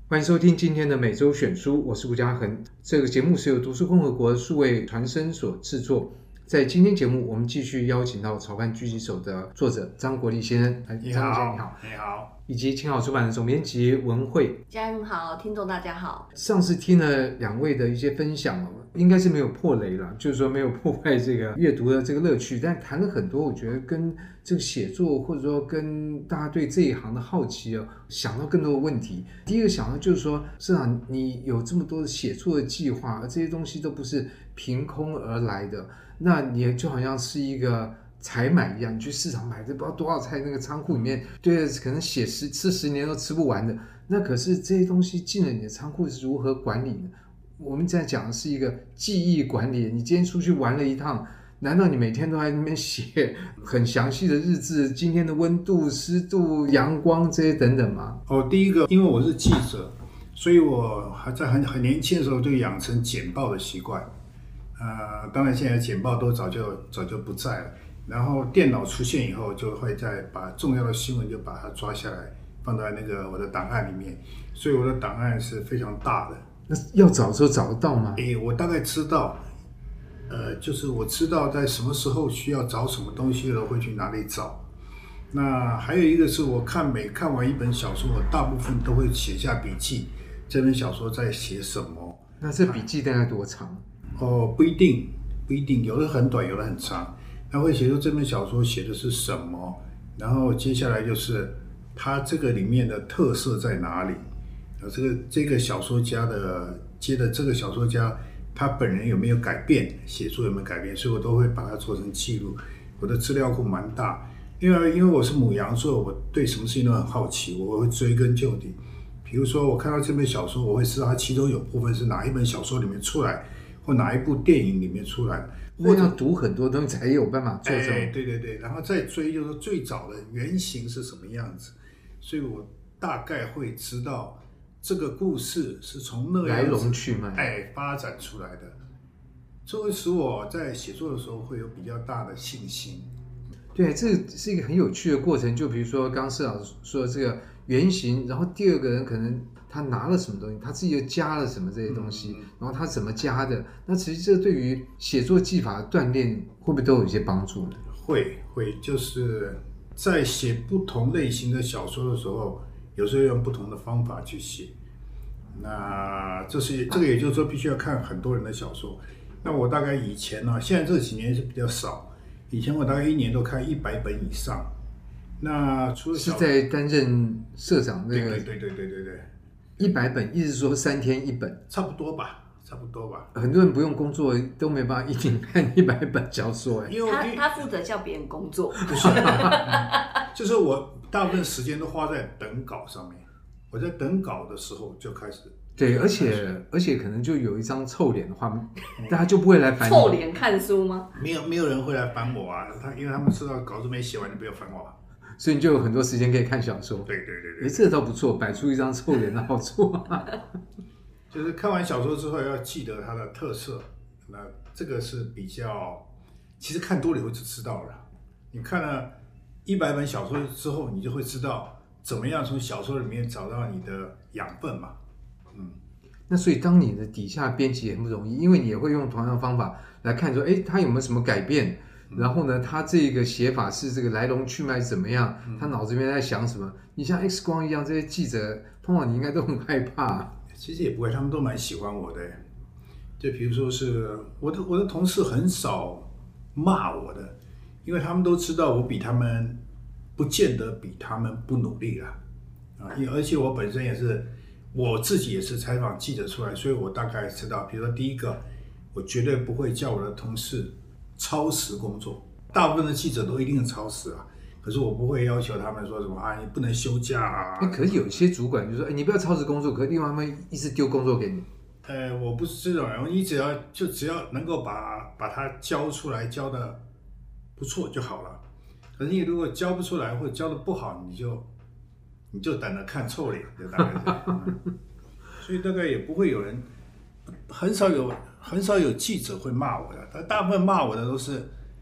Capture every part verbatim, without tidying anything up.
欢迎收听今天的每周选书，我是吴嘉恒。这个节目是由读书共和国数位传声所制作。在今天节目，我们继续邀请到《潮贩狙击手》的作者张国立先生。 你好， 张先生你好， 你好。 以及青好出版的总编辑文慧。 家人好，听众大家好。 上次听了两位的一些分享，应该是没有破雷了，就是说没有破坏这个阅读的这个乐趣，但谈了很多，我觉得跟这个写作或者说跟大家对这一行的好奇哦，想到更多的问题。第一个想到就是说，市长你有这么多的写作的计划，而这些东西都不是凭空而来的，那你就好像是一个采买一样，你去市场买这不知道多少菜，那个仓库里面对，可能写十吃十年都吃不完的。那可是这些东西进了你的仓库是如何管理呢？我们在讲的是一个记忆管理。你今天出去玩了一趟，难道你每天都在那边写很详细的日志，今天的温度、湿度、阳光这些等等吗？ 哦，第一个，因为我是记者，所以我还在很很年轻的时候就养成简报的习惯。呃，当然现在简报都早就早就不在了。然后电脑出现以后，就会再把重要的新闻就把它抓下来，放在那个我的档案里面。所以我的档案是非常大的。 那要找的时候找得到吗？ 诶，我大概知道，呃，就是我知道在什么时候需要找什么东西了，会去哪里找。那还有一个是我看每看完一本小说，我大部分都会写下笔记，这本小说在写什么。 那这笔记大概多长？ 哦，不一定，不一定，有的很短，有的很长。他会写出这本小说写的是什么，然后接下来就是它这个里面的特色在哪里。这个这个小说家的接的这个小说家他本人有没有改变，写作有没有改变，所以我都会把它做成记录。我的资料库蛮大，因为因为我是牡羊座，我对什么事情都很好奇，我会追根究底。比如说我看到这本小说，我会知道它其中有部分是哪一本小说里面出来，或哪一部电影里面出来， 或者要读很多东西才有办法做这种、 哎、对对对，然后再追就是最早的原型是什么样子，所以我大概会知道这个故事是从那样来龙去脉哎发展出来的，这会使我在写作的时候会有比较大的信心。 对，这是一个很有趣的过程。就比如说刚刚社长说的这个原型，然后第二个人可能他拿了什么东西，他自己又加了什么这些东西，嗯、然后他怎么加的，那其实这对于写作技法的锻炼会不会都有一些帮助呢？ 会会，就是在写不同类型的小说的时候，有时候用不同的方法去写。那这是这个也就是说必须要看很多人的小说。那我大概以前呢、啊，现在这几年是比较少。以前我大概一年都看一百本以上。那除了是在担任社长那个， 对对对对对对， 一百本，意思说三天一本， 差不多吧，差不多吧。 很多人不用工作都没办法一天看一百本小说，哎， 因为他他负责叫别人工作， 不是，就是我大部分时间都花在等稿上面。我在等稿的时候就开始。 对，而且而且可能就有一张臭脸的话，大家就不会来烦你。 臭脸看书吗？ 没有，没有人会来烦我啊！他因为他们知道稿子没写完，你不要烦我、啊。 所以你就有很多时间可以看小说。 对对对对， 哎，这倒不错，摆出一张臭脸的好处、啊。 就是看完小说之后要记得它的特色，那这个是比较，其实看多了以后就知道了。你看了一百本小说之后，你就会知道怎么样从小说里面找到你的养分嘛。嗯， 那所以当你的底下编辑也很不容易，因为你也会用同样的方法来看说，哎，他有没有什么改变？然后呢，他这个写法是这个来龙去脉怎么样？他脑子里面在想什么？你像 X 光一样，这些记者通常你应该都很害怕。 其实也不会，他们都蛮喜欢我的。就比如说是我的我的同事很少骂我的，因为他们都知道我比他们不见得比他们不努力啦。啊，而且我本身也是。我自己也是采访记者出来，所以我大概知道，比如说第一个，我绝对不会叫我的同事超时工作，大部分的记者都一定超时啊，可是我不会要求他们说什么啊，你不能休假啊。 可是有一些主管就说，哎，你不要超时工作，可是另外他们一直丢工作给你。 呃，我不是这种人，你只要就只要能够把把它交出来，交的不错就好了。可是你如果交不出来或者交的不好，你就。你就等着看臭脸，就大概这样、嗯。所以大概也不会有人，很少有很少有记者会骂我的，他大部分骂我的都是，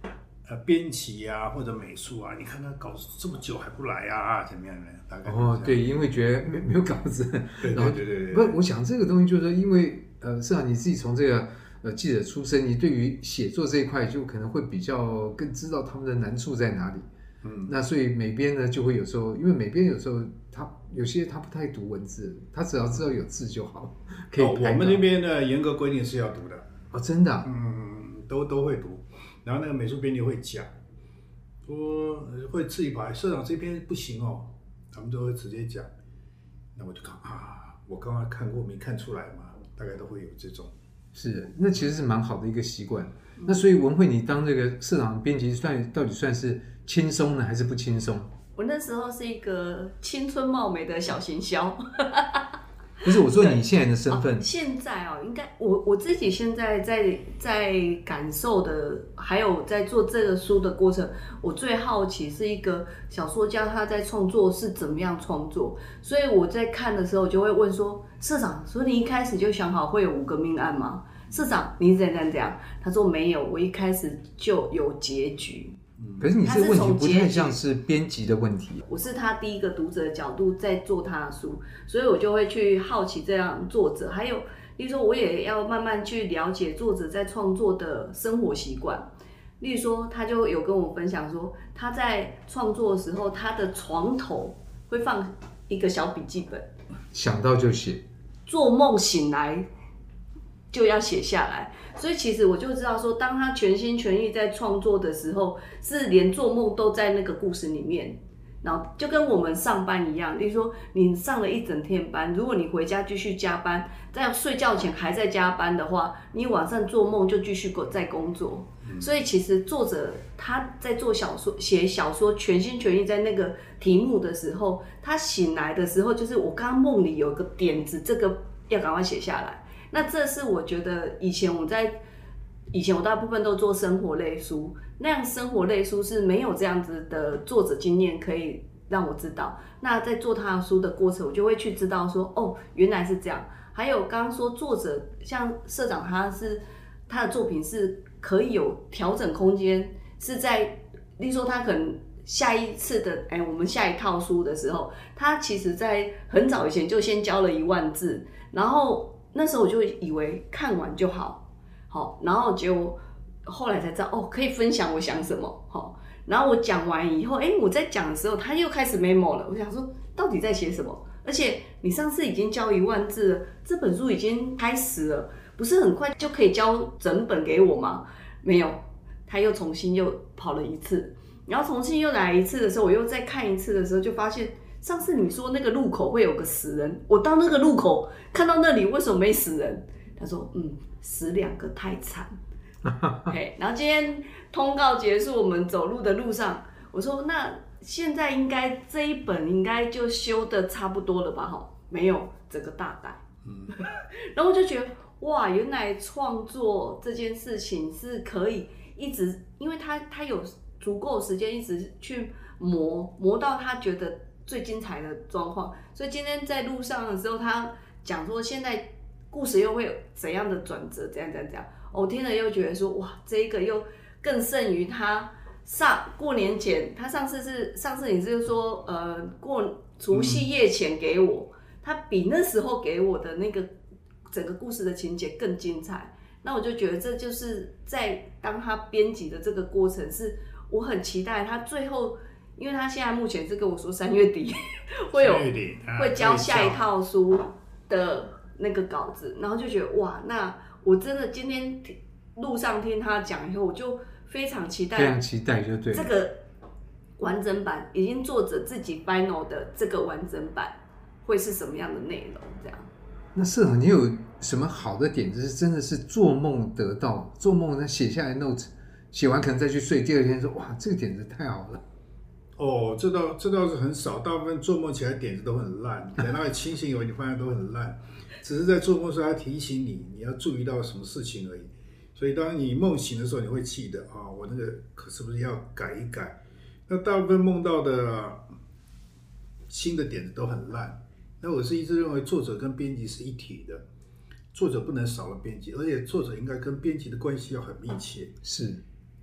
呃编辑啊或者美术啊，你看他搞这么久还不来啊，怎么样呢？大概哦，对，因为觉得没没有稿子， 对然后对对对对， 不是，我想这个东西就是说，因为呃，是啊，你自己从这个呃记者出身，你对于写作这一块就可能会比较更知道他们的难处在哪里。 嗯， 那所以美编呢就会有时候，因为美编有时候他有些他不太读文字，他只要知道有字就好，可以哦， 排稿。 我们那边呢严格规定是要读的， 哦，真的啊、 嗯，都都会读，然后那个美术编辑会讲，说会自己跑来社长这边不行哦，他们都会直接讲，那我就看啊，我刚刚看过没看出来嘛，大概都会有这种。 是，那其实是蛮好的一个习惯。那所以文慧，你当这个社长编辑算到底算是轻松呢，还是不轻松？ 我那时候是一个青春貌美的小行销。 不是，我说你现在的身份。 哦、现在哦，应该我我自己现在在在感受的，还有在做这个书的过程，我最好奇是一个小说家他在创作是怎么样创作，所以我在看的时候就会问说，社长，所以你一开始就想好会有五个命案吗？社长，你怎样怎样？他说没有，我一开始就有结局。 可是你这个问题不太像是编辑的问题。 我是他第一个读者的角度在做他的书，所以我就会去好奇这样作者，还有例如说我也要慢慢去了解作者在创作的生活习惯。例如说他就有跟我分享说，他在创作的时候，他的床头会放一个小笔记本， 想到就写， 做梦醒来就要写下来。所以其实我就知道说，当他全心全意在创作的时候，是连做梦都在那个故事里面。然后就跟我们上班一样，例如说你上了一整天班，如果你回家继续加班，在睡觉前还在加班的话，你晚上做梦就继续在工作。嗯、所以其实作者他在做小说、写小说，全心全意在那个题目的时候，他醒来的时候，就是我刚刚梦里有个点子，这个要赶快写下来。那这是我觉得以前我在以前我大部分都做生活类书，那样生活类书是没有这样子的作者经验可以让我知道。那在做他的书的过程，我就会去知道说，哦，原来是这样。还有刚刚说作者像社长，他是他的作品是可以有调整空间，是在例如说他可能下一次的哎，我们下一套书的时候，他其实在很早以前就先教了一万字，然后。那时候我就以为看完就好，好，然后结果后来才知道哦，可以分享我想什么，好，然后我讲完以后，哎，我在讲的时候，他又开始 memo 了。我想说，到底在写什么？而且你上次已经教一万字了，这本书已经开始了，不是很快就可以交整本给我吗？没有，他又重新又跑了一次，然后重新又来一次的时候，我又再看一次的时候，就发现。上次你说那个路口会有个死人，我到那个路口看到那里为什么没死人？他说嗯，死两个太惨。嘿，然后今天通告结束，我们走路的路上，我说那现在应该这一本应该就修的差不多了吧？哈，没有，整个大改。嗯，然后我就觉得哇，原来创作这件事情是可以一直，因为他他有足够时间一直去磨磨到他觉得。最精彩的状况，所以今天在路上的时候，他讲说现在故事又会有怎样的转折，怎样怎样怎样，我听了又觉得说哇，这一个又更胜于他上过年前，他上次是上次你是说呃过除夕夜前给我，他比那时候给我的那个整个故事的情节更精彩，那我就觉得这就是在当他编辑的这个过程，是我很期待他最后。因为他现在目前是跟我说三月底会有会交下一套书的那个稿子，然后就觉得哇，那我真的今天路上听他讲以后，我就非常期待， 非常期待就对这个完整版，已经作者自己 final 的这个完整版会是什么样的内容？这样。 那社长，你有什么好的点子是真的是做梦得到？做梦他写下来 note， 写完可能再去睡，第二天说哇，这个点子太好了。 哦，这倒这倒是很少，大部分做梦起来点子都很烂，等到你清醒以后，你发现都很烂，只是在做梦的时候他提醒你，你要注意到什么事情而已。所以当你梦醒的时候，你会记得啊、哦，我那个可是不是要改一改？那大部分梦到的新的点子都很烂。那我是一直认为作者跟编辑是一体的，作者不能少了编辑，而且作者应该跟编辑的关系要很密切。 是。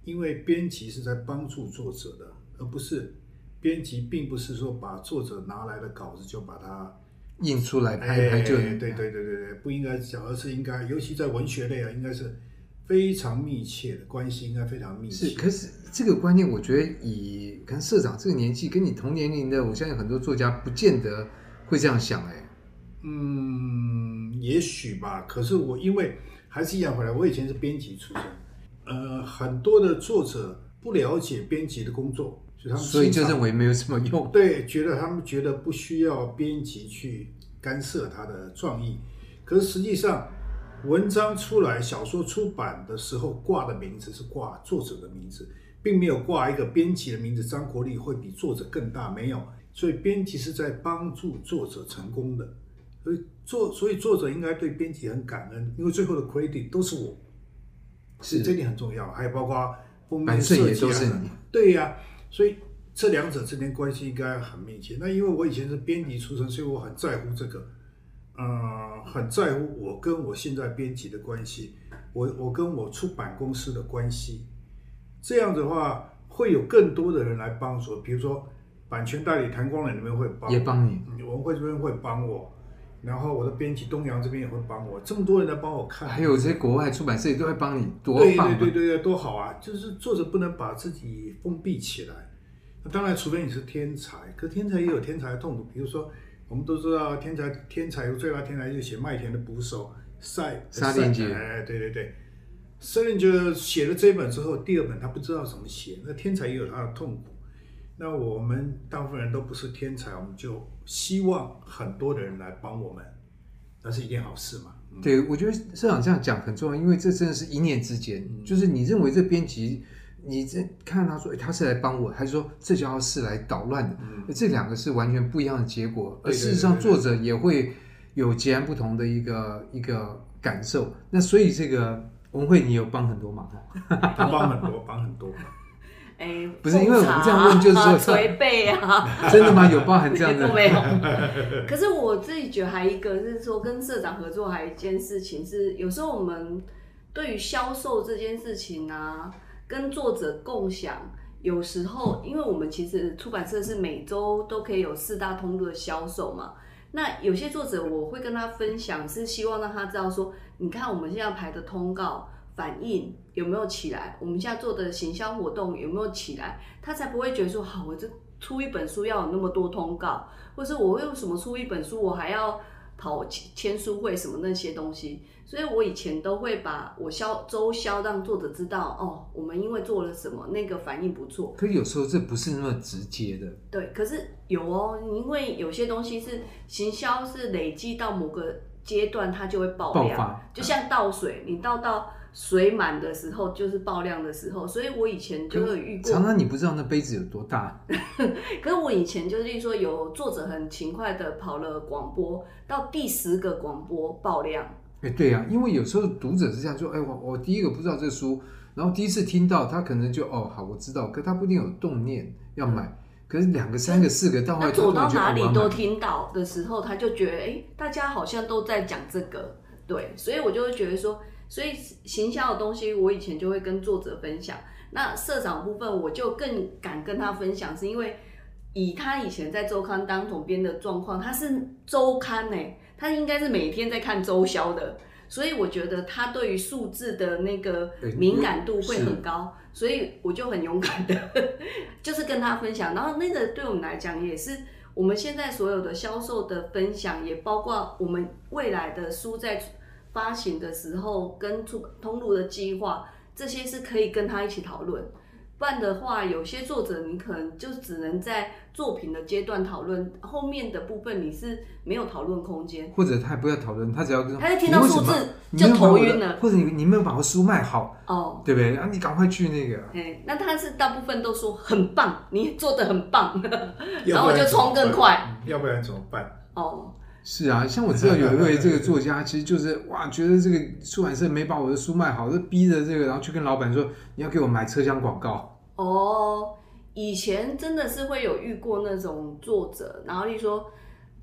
因为编辑是在帮助作者的，而不是编辑并不是说把作者拿来的稿子就把它印出来拍一拍就、 哎、对对对对对，不应该讲，而是应该，尤其在文学类啊，应该是非常密切的关系，应该非常密切。 是，可是这个观念，我觉得以可能社长这个年纪，跟你同年龄的，我相信很多作家不见得会这样想、欸，哎， 嗯，也许吧。可是我因为还是一样回来，我以前是编辑出身，呃，很多的作者不了解编辑的工作，所以他们所以就认为没有什么用。 对，觉得他们觉得不需要编辑去干涉他的创意。可是实际上，文章出来、小说出版的时候挂的名字是挂作者的名字，并没有挂一个编辑的名字。张国立会比作者更大，没有。所以编辑是在帮助作者成功的。所以作所以作者应该对编辑很感恩，因为最后的 credit 都是我，是这点很重要。还有包括封面设计啊， 也都是你。 对呀、啊，所以这两者之间关系应该很密切。那因为我以前是编辑出身，所以我很在乎这个，呃，很在乎我跟我现在编辑的关系，我我跟我出版公司的关系。这样的话，会有更多的人来帮助，比如说版权代理谭光磊那边会帮我， 也帮你， 文汇这边会帮我。然后我的编辑东阳这边也会帮我，这么多人来帮我看， 还有这些国外出版社也都会帮你，多棒、啊！ 对对对对，多好啊！就是作者不能把自己封闭起来。那当然，除非你是天才，可天才也有天才的痛苦。比如说，我们都知道天才天才有最大天才就写麦田的捕手赛沙林杰， 哎，对对对，沙林杰写了这本之后，第二本他不知道怎么写，那天才也有他的痛苦。那我们大部分人都不是天才，我们就希望很多的人来帮我们，那是一件好事嘛。 嗯、对，我觉得社长这样讲很重要，因为这真的是一念之间。嗯、就是你认为这编辑，你这看他说、欸、他是来帮我，还是说这家伙是来捣乱的？嗯、这两个是完全不一样的结果。而事实上，作者也会有截然不同的一个一个感受。那所以这个文慧，你有帮很多忙哦，他帮很多，帮很多。 哎， 不是因为我们这样问，就是说捶背啊， 真的吗？有包含这样的？ 没有。可是我自己觉得还一个是说，跟社长合作还有一件事情是，有时候我们对于销售这件事情啊，跟作者共享，有时候因为我们其实出版社是每周都可以有四大通路的销售嘛。那有些作者我会跟他分享，是希望让他知道说，你看我们现在排的通告。反应有没有起来？我们现在做的行销活动有没有起来？他才不会觉得说，好，我这出一本书要有那么多通告，或是我为什么出一本书我还要跑签书会什么那些东西。所以我以前都会把我销周销让作者知道，哦，我们因为做了什么，那个反应不错。 可有时候这不是那么直接的。 对，可是有哦，因为有些东西是行销是累积到某个阶段，它就会爆量， 爆发就像倒水，你倒到。水满的时候就是爆量的时候，所以我以前就有遇过。 常常你不知道那杯子有多大。 可是我以前就是说，有作者很勤快的跑了广播，到第十个广播爆量。 哎，对啊，因为有时候读者是这样说，哎，我我第一个不知道这书，然后第一次听到，他可能就哦好，我知道，可他不一定有动念要买。嗯、可是两个、三个、四个，到后来走到哪里都听到的时候，他就觉得，哎，大家好像都在讲这个，对，所以我就会觉得说。所以行销的东西，我以前就会跟作者分享。那社长部分，我就更敢跟他分享，是因为以他以前在周刊当总编的状况，他是周刊呢、欸，他应该是每天在看周销的，所以我觉得他对于数字的那个敏感度会很高，所以我就很勇敢的，就是跟他分享。然后那个对我们来讲，也是我们现在所有的销售的分享，也包括我们未来的书在。发行的时候跟出通路的计划，这些是可以跟他一起讨论。不然的话，有些作者你可能就只能在作品的阶段讨论，后面的部分你是没有讨论空间。 或者他也不要讨论，他只要跟他就听到数字就头晕了， 或者你你没有把我书卖好哦， 对不对？啊，你赶快去那个。 哎，那他是大部分都说很棒，你做得很棒，然后我就冲更快。 要不然怎么办？ 哦。 是啊，像我知道有一位这个作家，其实就是哇，觉得这个出版社没把我的书卖好，就逼着这个，然后去跟老板说你要给我买车厢广告。 哦，以前真的是会有遇过那种作者，然后例如说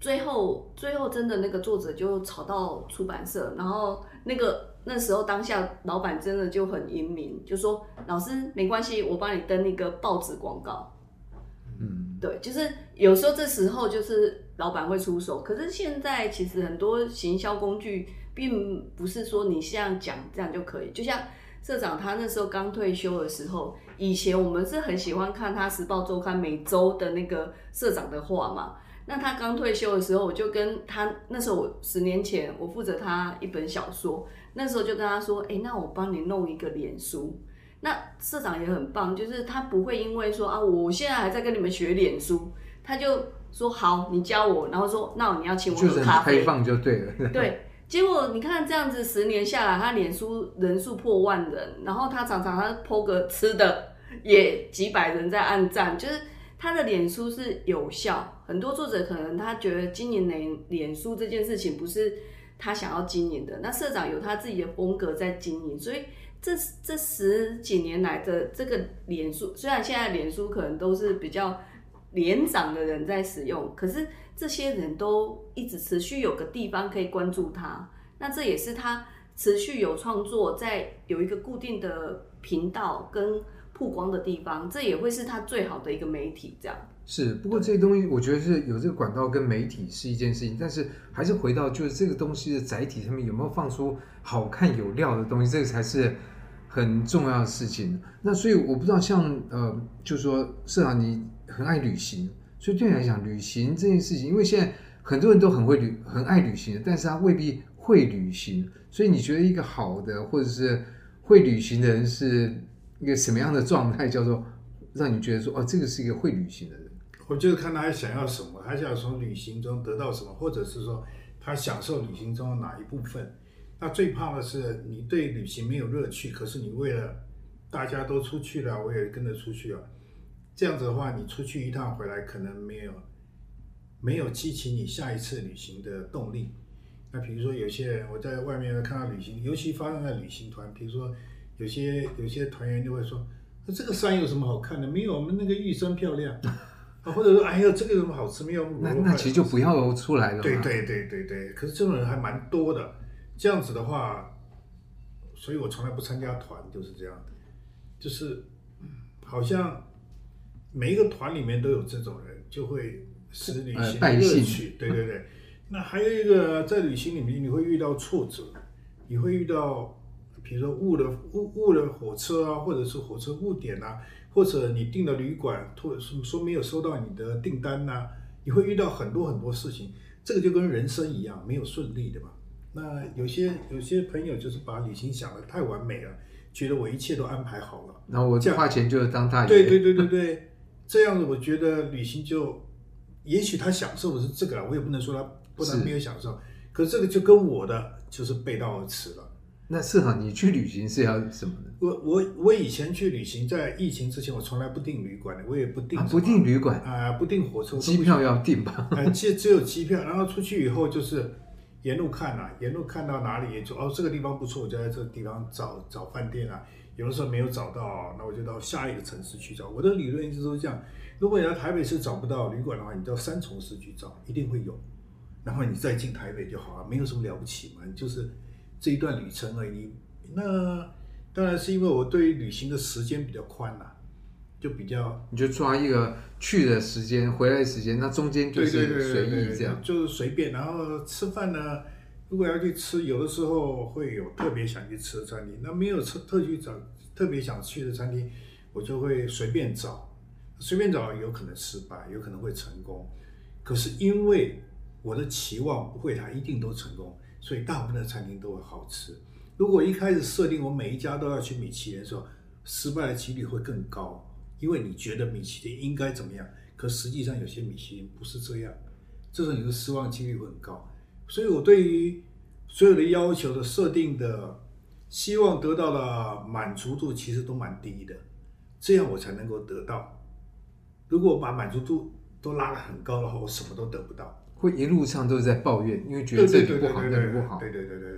最后最后真的那个作者就吵到出版社，然后那个那时候当下老板真的就很英明，就说老师没关系，我帮你登一个报纸广告。 嗯， 对，就是有时候这时候就是老板会出手，可是现在其实很多行销工具并不是说你像讲这样就可以，就像社长他那时候刚退休的时候，以前我们是很喜欢看他《时报周刊》每周的那个社长的话嘛。那他刚退休的时候，我就跟他那时候我十年前我负责他一本小说，那时候就跟他说，哎、欸，那我帮你弄一个脸书。那社长也很棒，就是他不会因为说啊，我现在还在跟你们学脸书，他就说好，你教我，然后说那你要请我喝咖啡， 就是很开放就对了。 对，结果你看这样子十年下来，他脸书人数破万人，然后他常常他 po 个吃的也几百人在按赞，就是他的脸书是有效。很多作者可能他觉得经营脸脸书这件事情不是他想要经营的，那社长有他自己的风格在经营，所以这这十几年来的这个脸书，虽然现在脸书可能都是比较年长的人在使用，可是这些人都一直持续有个地方可以关注他，那这也是他持续有创作，在有一个固定的频道跟曝光的地方，这也会是他最好的一个媒体。这样是，不过这些东西我觉得是有这个管道跟媒体是一件事情，但是还是回到就是这个东西的载体上面有没有放出好看有料的东西，这个才是很重要的事情。那所以我不知道像呃，就是说社长你很爱旅行，所以对你来讲旅行这件事情，因为现在很多人都很会旅很爱旅行，但是他未必会旅行，所以你觉得一个好的或者是会旅行的人是一个什么样的状态，叫做让你觉得说哦，这个是一个会旅行的人？ 我就是看他想要什么，他想从旅行中得到什么，或者是说他享受旅行中的哪一部分。那最怕的是你对旅行没有乐趣，可是你为了大家都出去了，我也跟着出去了，这样子的话，你出去一趟回来可能没有没有激起你下一次旅行的动力。那比如说有些人我在外面看到旅行，尤其发生在旅行团，比如说有些有些团员就会说，这个山有什么好看的？没有我们那个玉山漂亮。啊，或者说，哎呦，这个有什么好吃？没有卤肉饭。 那那其实就不要出来了嘛。 对对对对对，可是这种人还蛮多的。这样子的话，所以我从来不参加团，就是这样的，就是好像每一个团里面都有这种人，就会使旅行的乐趣。对对对。那还有一个，在旅行里面你会遇到挫折，你会遇到，比如说误了误误了火车啊，或者是火车误点啊。或者你订了旅馆，或者说没有收到你的订单呐、啊，你会遇到很多很多事情。这个就跟人生一样，没有顺利的嘛。那有些有些朋友就是把旅行想得太完美了，觉得我一切都安排好了， 然后我花钱就是当大爷。 对对对对对，这样子我觉得旅行就，也许他享受的是这个啦，我也不能说他不能没有享受，可是这个就跟我的就是背道而驰了。 那社长，你去旅行是要什么呢？ 我我我以前去旅行，在疫情之前，我从来不订旅馆的，我也不订、 啊、不订旅馆啊、呃，不订火车， 机票要订吧？ 呃，只只有机票，然后出去以后就是沿路看啊，沿路看到哪里也就哦这个地方不错，我就在这个地方找找饭店啊。有的时候没有找到，那我就到下一个城市去找。我的理论一直都是这样：如果你在台北市找不到旅馆的话，你到三重市去找，一定会有。然后你再进台北就好了，没有什么了不起嘛，你就是这一段旅程而已。那当然是因为我对于旅行的时间比较宽啦、啊，就比较你就抓一个去的时间，回来的时间，那中间就是随意这样， 就是随便。然后吃饭呢，如果要去吃，有的时候会有特别想去吃的餐厅，那没有特特去找特别想去的餐厅，我就会随便找，随便找有可能失败，有可能会成功。可是因为我的期望不会它一定都成功，所以大部分的餐厅都会好吃。如果一开始设定我每一家都要去米其林的时候，失败的几率会更高，因为你觉得米其林应该怎么样，可实际上有些米其林不是这样，这种你的失望几率会很高。所以我对于所有的要求的设定的希望得到的满足度其实都蛮低的，这样我才能够得到。如果我把满足度都拉得很高的话，我什么都得不到， 会一路上都是在抱怨，因为觉得这里不好那里不好。 对对对对对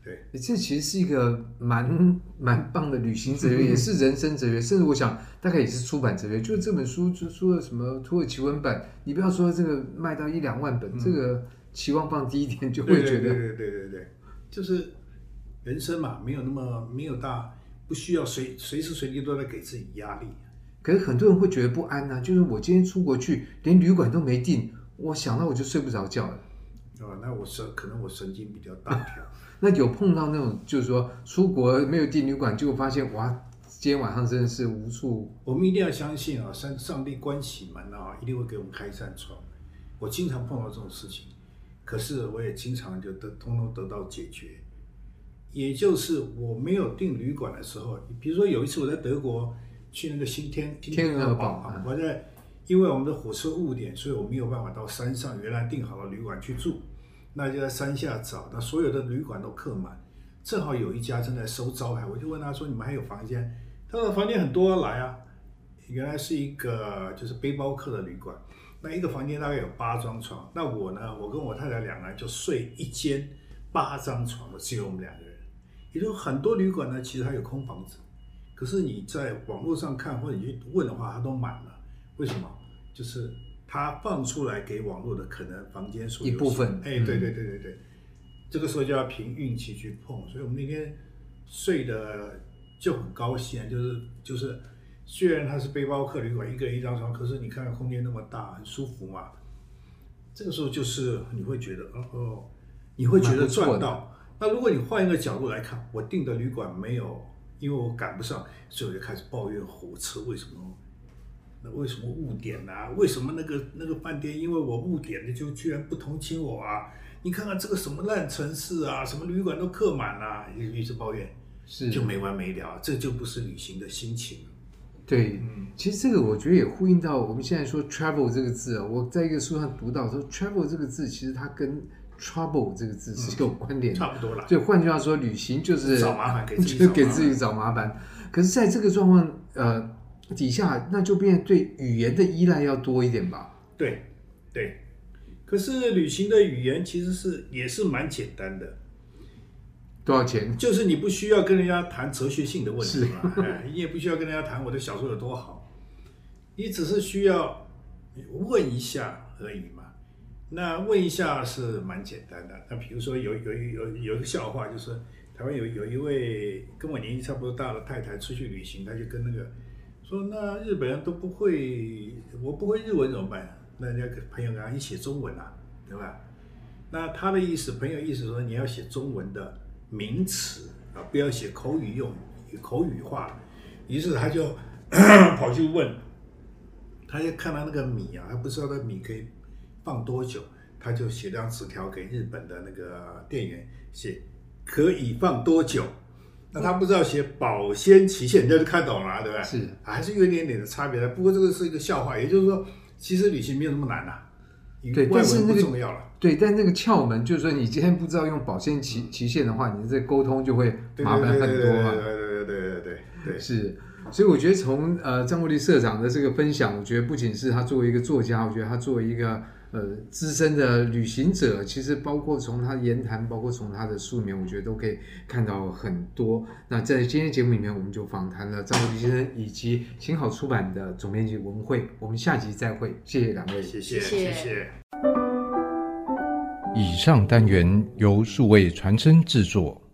对， 这其实是一个蛮蛮棒的旅行哲学，也是人生哲学，甚至我想大概也是出版哲学。就是这本书就说了什么土耳其文版，你不要说这个卖到一两万本，嗯、这个期望放低一点就会觉得， 对对对对对对，就是人生嘛，没有那么没有大，不需要随随时随地都在给自己压力。 可是很多人会觉得不安啊，就是我今天出国去，连旅馆都没订，我想到我就睡不着觉了。 哦，那我神可能我神经比较大条。 那有碰到那种，就是说出国没有订旅馆，结果发现哇，今天晚上真的是无处。 我们一定要相信啊，上上帝关起门啊，一定会给我们开一扇窗。我经常碰到这种事情，可是我也经常就得通通得到解决。也就是我没有订旅馆的时候，比如说有一次我在德国去那个新天天鹅堡啊， 我在因为我们的火车误点，所以我没有办法到山上原来订好的旅馆去住。那就在山下找，那所有的旅馆都客满，正好有一家正在收招牌，我就问他说：“你们还有房间？”他说：“房间很多，来啊！”原来是一个就是背包客的旅馆，那一个房间大概有八张床。那我呢，我跟我太太两个人就睡一间八张床的，只有我们两个人。也就是很多旅馆呢，其实它有空房子，可是你在网络上看或者你去问的话，它都满了。为什么？就是他放出来给网络的可能房间数一部分， 哎，对对对对对，这个时候就要凭运气去碰，所以我们那天睡的就很高兴，就是就是，虽然它是背包客旅馆，一个人一张床，可是你看空间那么大，很舒服嘛。这个时候就是你会觉得哦哦，你会觉得赚到。那如果你换一个角度来看，我订的旅馆没有，因为我赶不上，所以我就开始抱怨火车为什么。那为什么误点啊？为什么那个那个饭店因为我误点的就居然不同情我啊？你看看这个什么烂城市啊，什么旅馆都客满啊，一直抱怨， 是就没完没了，这就不是旅行的心情。 对，嗯，其实这个我觉得也呼应到我们现在说 travel 这个字啊，我在一个书上读到说 travel 这个字其实它跟 trouble 这个字是有关联的， 嗯、差不多了。 就换句话说，旅行就是找麻烦，给自己就给自己找麻烦。可是在这个状况，呃。底下那就变对语言的依赖要多一点吧？ 对，对。可是旅行的语言其实是也是蛮简单的。 多少钱？ 就是你不需要跟人家谈哲学性的问题嘛，哎，你也不需要跟人家谈我的小说有多好，你只是需要问一下而已嘛。那问一下是蛮简单的。那比如说有有有有一个笑话，就是台湾有有一位跟我年纪差不多大的太太出去旅行，她就跟那个。说那日本人都不会，我不会日文怎么办？那人家朋友跟他一写中文啊，对吧？那他的意思，朋友意思说你要写中文的名词啊，不要写口语用语、口语化。于是他就跑去问，他就看到那个米啊，他不知道那米可以放多久，他就写张纸条给日本的那个店员，写可以放多久。那他不知道写保鲜期限，你就看懂了，对不对？ 是， 还是有一点点的差别的。不过这个是一个笑话，也就是说，其实旅行没有那么难呐、啊。 对，但是那个重要了。 对，但那个窍门就是说，你今天不知道用保鲜期期限的话，你这沟通就会麻烦很多嘛。 对对对对对对对， 是。所以我觉得从呃张国立社长的这个分享，我觉得不仅是他作为一个作家，我觉得他作为一个呃资深的旅行者，其实包括从他言谈，包括从他的书里面，我觉得都可以看到很多。那在今天节目里面，我们就访谈了张国立先生以及新好出版的总编辑文慧。我们下集再会，谢谢两位， 谢谢谢谢。 以上单元由数位传声制作。